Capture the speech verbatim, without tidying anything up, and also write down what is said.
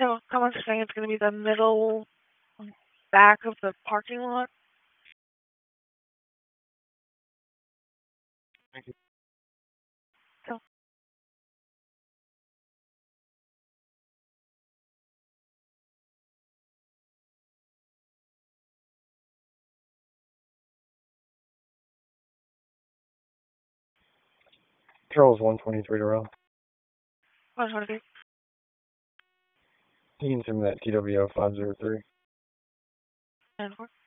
So someone's saying it's going to be the middle back of the parking lot. Thank you. So Charles one twenty-three to Ralph. one twenty-three. You can send me that T W O five zero three. And four.